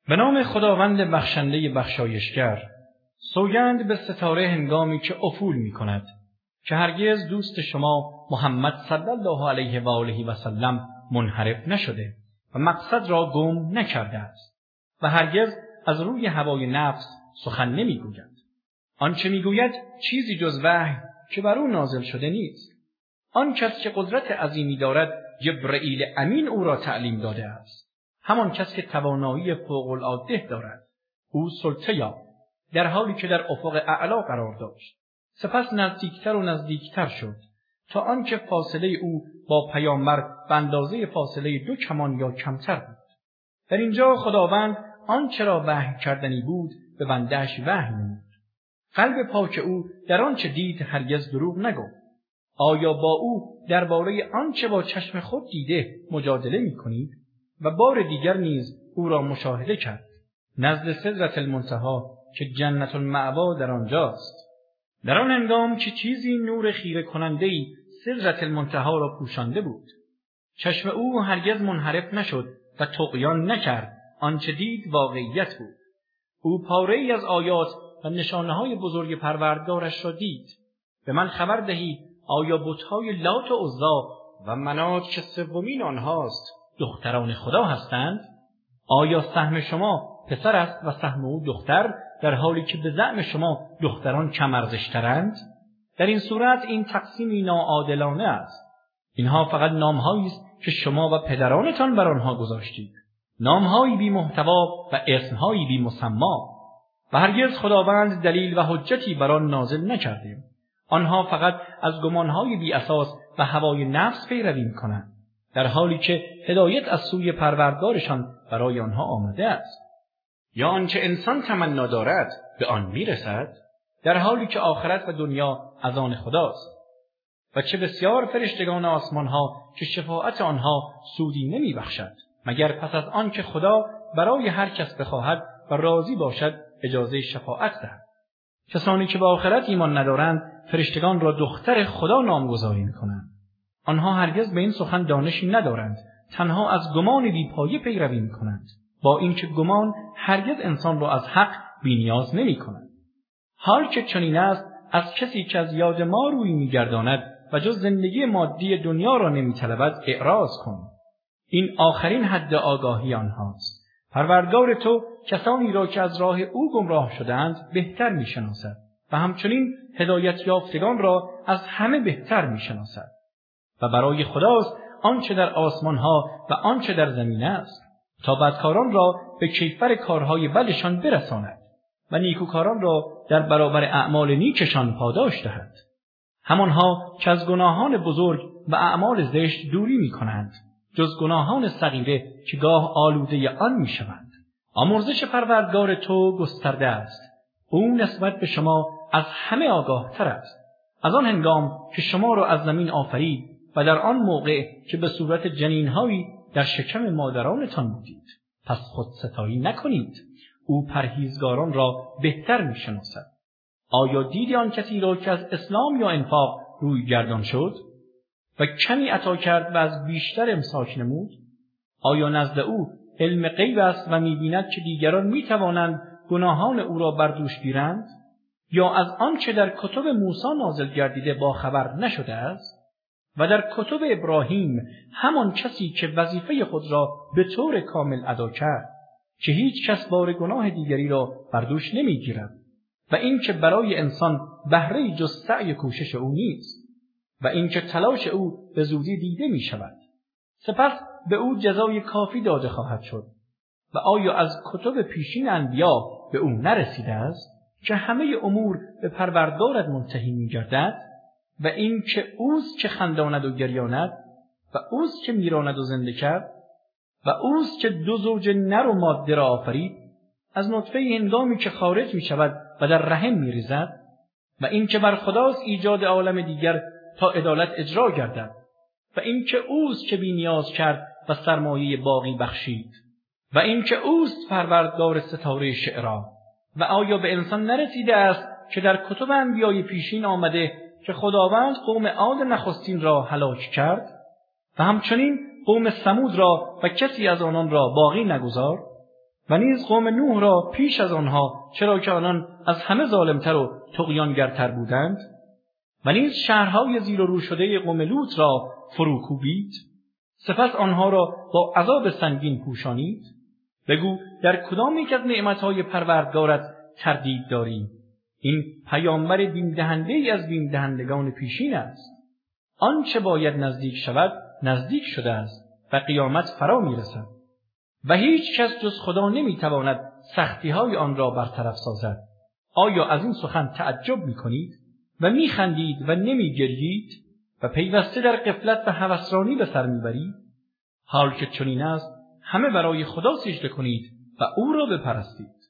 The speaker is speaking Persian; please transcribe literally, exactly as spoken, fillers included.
به نام خداوند بخشنده بخشایشگر. سوگند به ستاره هنگامی که افول می کند که هرگز دوست شما محمد صلی الله علیه و آله و سلم منحرف نشده و مقصد را گم نکرده است و هرگز از روی هوای نفس سخن نمی گوید. آنچه می گوید چیزی جز وحی که بر او نازل شده نیست. آن کس که قدرت عظیمی دارد جبرئیل امین او را تعلیم داده است. همان کس که توانایی فوق العاده دارد او سلطه یافت در حالی که در افق اعلا قرار داشت. سپس نزدیکتر و نزدیکتر شد تا آنکه فاصله او با پیامبر به اندازه فاصله دو کمان یا کمتر بود. در اینجا خداوند آنچه را وحی کردنی بود به بنده‌اش وحی نمود. قلب پاک او در آنچه دید هرگز دروغ نگفت. آیا با او درباره آنچه با چشم خود دیده مجادله می‌کنید؟ و بار دیگر نیز او را مشاهده کرد نزد سدرة المنتهی که جنت المأوا در آنجاست. در آن هنگام که چیزی نور خیره کننده‌ای سدرة المنتهی را پوشانده بود. چشم او هرگز منحرف نشد و طغیان نکرد. آنچه دید واقعیت بود. او پاره‌ای از آیات و نشانه‌های بزرگ پروردگارش را دید. به من خبر دهید آیا بت‌های لات و عزی و منات که سومین آنهاست دختران خدا هستند؟ آیا سهم شما پسر است و سهم او دختر، در حالی که به زعم شما دختران کم ارزش‌ترند؟ در این صورت این تقسیمی ناعادلانه است. اینها فقط نام‌هایی است که شما و پدرانتان بر آنها گذاشتید، نام‌هایی بی محتوا و اسم‌هایی بی مسمی، و هرگز خداوند دلیل و حجتی بر آن نازل نکرده. آنها فقط از گمان‌های بی اساس و هوای نفس پیروی می‌کنند، در حالی که هدایت از سوی پروردگارشان برای آنها آمده است. یا آنچه انسان تمنا دارد به آن میرسد، در حالی که آخرت و دنیا از آن خداست. و چه بسیار فرشتگان آسمانها که شفاعت آنها سودی نمی بخشد مگر پس از آن که خدا برای هر کس بخواهد و راضی باشد اجازه شفاعت دهد. کسانی که به آخرت ایمان ندارند فرشتگان را دختر خدا نامگذاری می‌کنند. آنها هرگز به این سخن دانشی ندارند، تنها از گمان بی‌پایه پیروی می‌کنند، با اینکه گمان هرگز انسان را از حق بی‌نیاز نمی‌کند. حال که چنین است، از کسی که از یاد ما روی می‌گرداند و جز زندگی مادی دنیا را نمی‌طلبد اعراض کن. این آخرین حد آگاهی آنهاست. پروردگار تو کسانی را که از راه او گمراه شدند بهتر می‌شناسد و همچنین هدایت یافتگان را از همه بهتر می‌شناسد. و برای خداست آنچه در آسمان‌ها و آنچه در زمین است، تا بدکاران را به کیفر کارهای بدشان برساند و نیکوکاران را در برابر اعمال نیکشان پاداش دهد. همانها که از گناهان بزرگ و اعمال زشت دوری می‌کنند، جز گناهان صغیره که گاه آلوده آن می‌شوند. آمرزش پروردگار تو گسترده است. او نسبت به شما از همه آگاه‌تر است. از آن هنگام که شما را از زمین آفرید و در آن موقع که به صورت جنین‌هایی در شکم مادرانتان بودید، پس خود ستایی نکنید. او پرهیزگاران را بهتر می‌شناسد. آیا دیدی آن کسی را که از اسلام یا انفاق روی گردان شد و کمی عطا کرد و از بیشتر امساک نمود؟ آیا نزد او علم غیب است و می‌بیند که دیگران می‌توانند گناهان او را بر دوش گیرند؟ یا از آنچه در کتب موسی نازل گردیده با خبر نشده است؟ و در کتب ابراهیم همان کسی که وظیفه خود را به طور کامل ادا کرد که هیچ کس بار گناه دیگری را بر دوش نمی‌گیرد و این که برای انسان بهره جز سعی کوشش او نیست و این که تلاش او به زودی دیده می شود. سپس به او جزای کافی داده خواهد شد. و آیا از کتب پیشین انبیا به او نرسیده است که همه امور به پروردگارت منتهی می گردد و این که اوست که خنداند و گریاند و اوست که میراند و زنده کرد و اوست که دو زوج نر و ماده را آفرید از نطفه هنگامی که خارج می شود و در رحم می ریزد و این که بر خداست ایجاد عالم دیگر تا عدالت اجرا گردد و این که اوست که بی نیاز کرد و سرمایه باقی بخشید و این که اوست پروردگار ستاره شعرا. و آیا به انسان نرسیده است که در کتب انبیای پیشین آمده که خداوند قوم عاد نخستین را هلاک کرد و همچنین قوم ثمود را و کسی از آنان را باقی نگذار؟ و نیز قوم نوح را پیش از آنها، چرا که آنان از همه ظالمتر و طغیانگرتر بودند، و نیز شهرهای زیر و رو شده قوم لوط را فروکوبید، سپس آنها را با عذاب سنگین پوشانید. بگو در کدام یک از نعمتهای پروردگارت تردید داری؟ این پیامبر بیم دهنده ای از بیم دهندگان پیشین است. آنچه باید نزدیک شود نزدیک شده است و قیامت فرا میرسد و هیچ کس جز خدا نمیتواند سختی های آن را برطرف سازد. آیا از این سخن تعجب میکنید و میخندید و نمیگریید و پیوسته در غفلت و هوسرانی به سر میبرید؟ حال که چنین است، همه برای خدا سجده کنید و او را بپرستید.